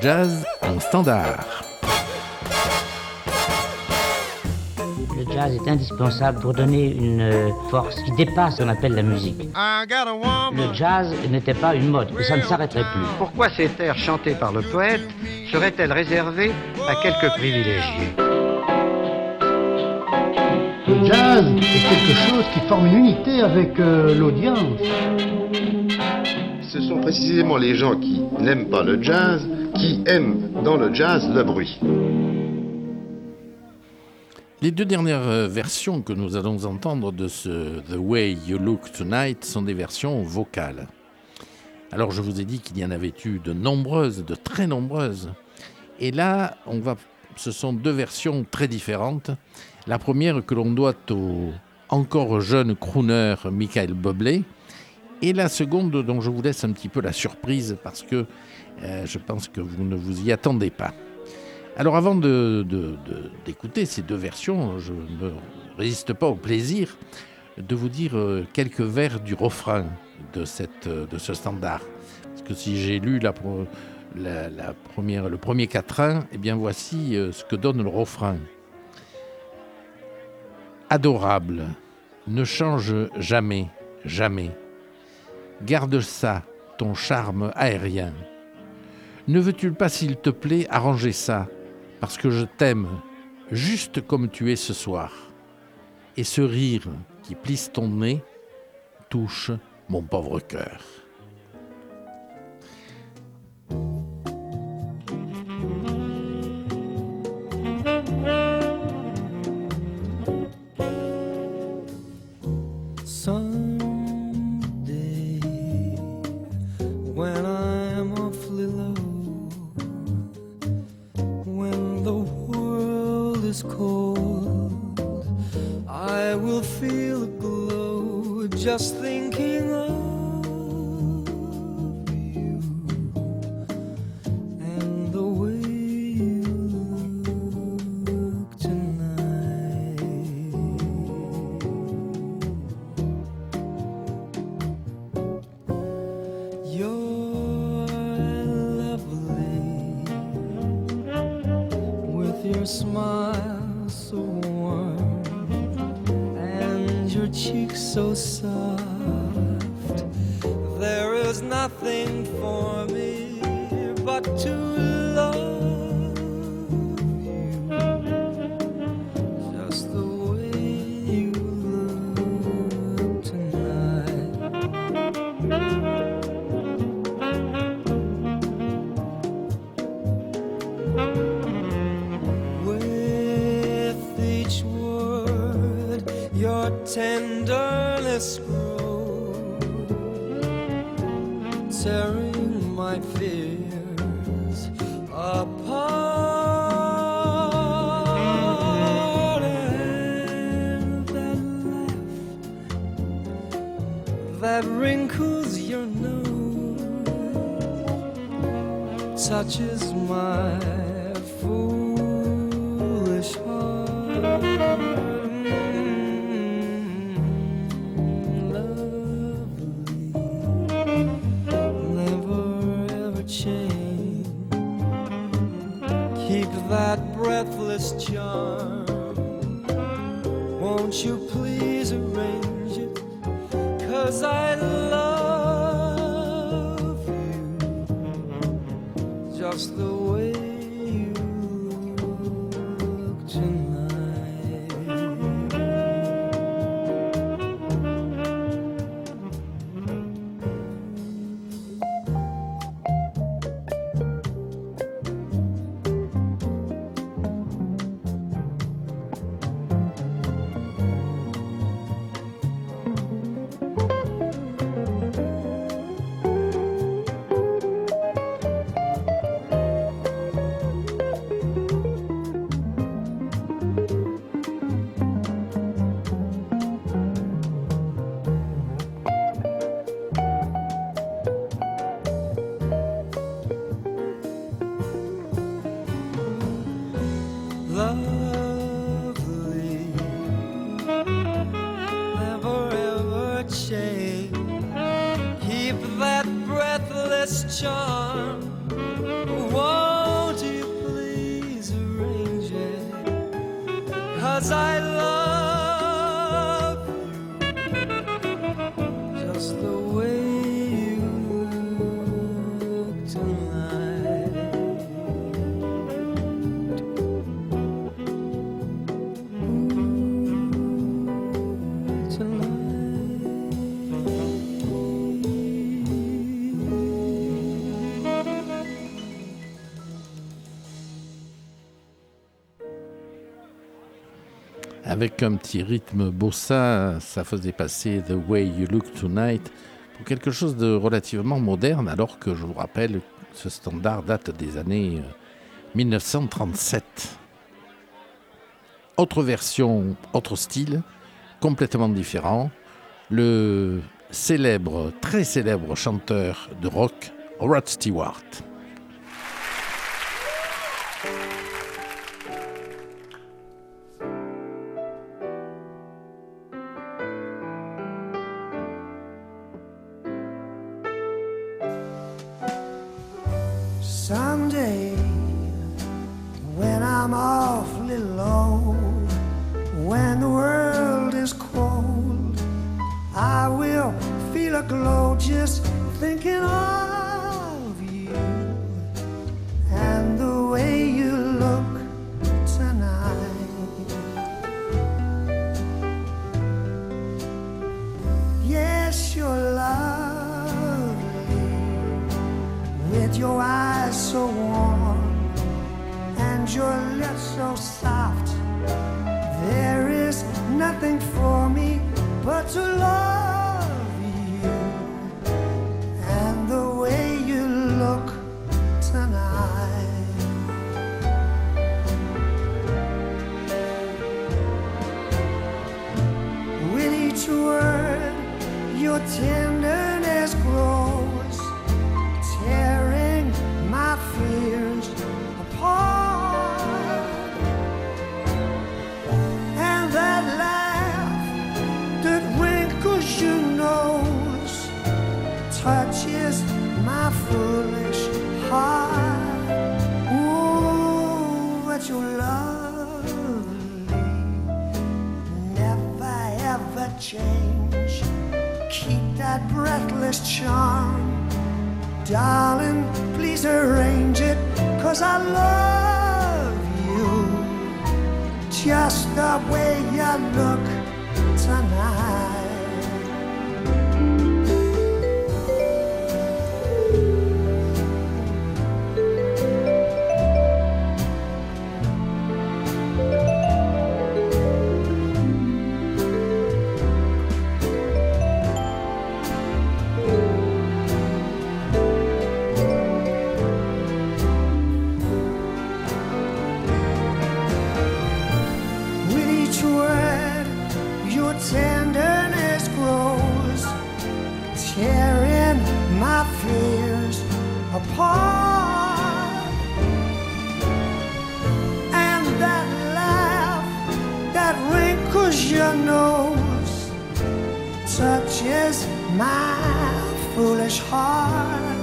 jazz en standard. Le jazz est indispensable pour donner une force qui dépasse ce qu'on appelle la musique. Le jazz n'était pas une mode et ça ne s'arrêterait plus. Pourquoi cette ère chantée par le poète serait-elle réservée à quelques privilégiés ? Le jazz est quelque chose qui forme une unité avec l'audience. Ce sont précisément les gens qui n'aiment pas le jazz qui aiment dans le jazz le bruit. Les deux dernières versions que nous allons entendre de ce The Way You Look Tonight sont des versions vocales. Alors je vous ai dit qu'il y en avait eu de nombreuses, de très nombreuses. Et là, ce sont deux versions très différentes. La première que l'on doit au encore jeune crooner Michael Bublé. Et la seconde dont je vous laisse un petit peu la surprise parce que je pense que vous ne vous y attendez pas. Alors avant d'écouter ces deux versions, je ne résiste pas au plaisir de vous dire quelques vers du refrain de ce standard. Parce que si j'ai lu le premier quatrain, eh bien voici ce que donne le refrain. Adorable, ne change jamais, jamais. Garde ça, ton charme aérien. Ne veux-tu pas, s'il te plaît, arranger ça ? Parce que je t'aime, juste comme tu es ce soir. Et ce rire qui plisse ton nez touche mon pauvre cœur. Someday, when I'm awfully low, when the world is cold, I will feel a glow just thinking of you and the way you look tonight. You're lovely with your smile so warm and your cheeks so soft. There is nothing for me but to love you, just the way you look tonight. With each word, your tenderness grows, tearing my fears apart. And that laugh that wrinkles your nose touches my foolish heart. Lovely, never ever change. Keep that breathless charm. Won't you please arrange it? 'Cause I love you just the way you look tonight. avec un petit rythme bossa, ça faisait passer The Way You Look Tonight pour quelque chose de relativement moderne, alors que je vous rappelle, ce standard date des années 1937. Autre version, autre style, complètement différent, le très célèbre chanteur de rock, Rod Stewart. Someday, when I'm awfully low, when the world is cold, I will feel a glow just thinking of you and the way you look tonight. Yes, you're lovely with your eyes so warm and your lips so soft. There is nothing for me but to love you and the way you look tonight. With each word, your tenderness grows, tearing my fears apart. And that laugh that wrinkles your nose touches my foolish heart. Ooh, but you're lovely, never ever change. Keep that breathless charm, darling, please arrange it, 'cause I love you just the way you look tonight. Tenderness grows, tearing my fears apart. And that laugh that wrinkles your nose touches my foolish heart.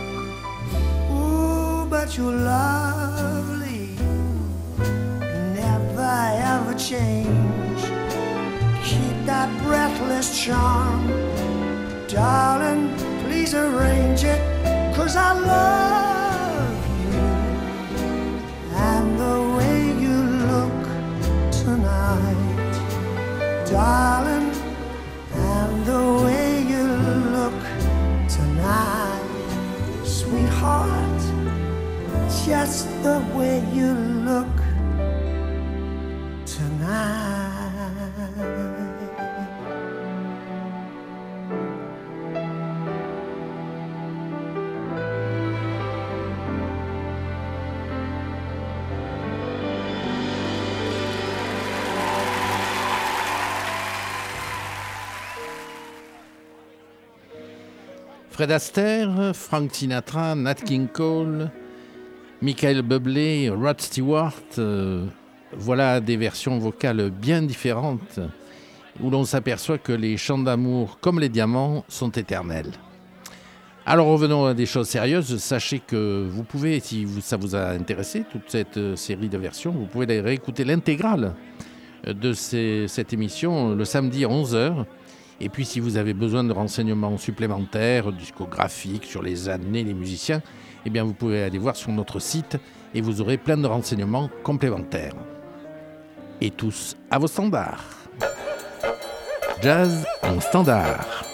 Ooh, but you're lovely, never ever change. Keep that breathless charm, darling, please arrange it, 'cause I love you and the way you look tonight, darling, and the way you look tonight, sweetheart, just the way you look tonight. Fred Astaire, Frank Sinatra, Nat King Cole, Michael Bublé, Rod Stewart, voilà des versions vocales bien différentes où l'on s'aperçoit que les chants d'amour, comme les diamants, sont éternels. Alors revenons à des choses sérieuses. Sachez que vous pouvez, si ça vous a intéressé, toute cette série de versions, vous pouvez réécouter l'intégrale de cette émission le samedi à 11h. Et puis, si vous avez besoin de renseignements supplémentaires, discographiques, sur les années, les musiciens, eh bien, vous pouvez aller voir sur notre site et vous aurez plein de renseignements complémentaires. Et tous à vos standards. Jazz en standard.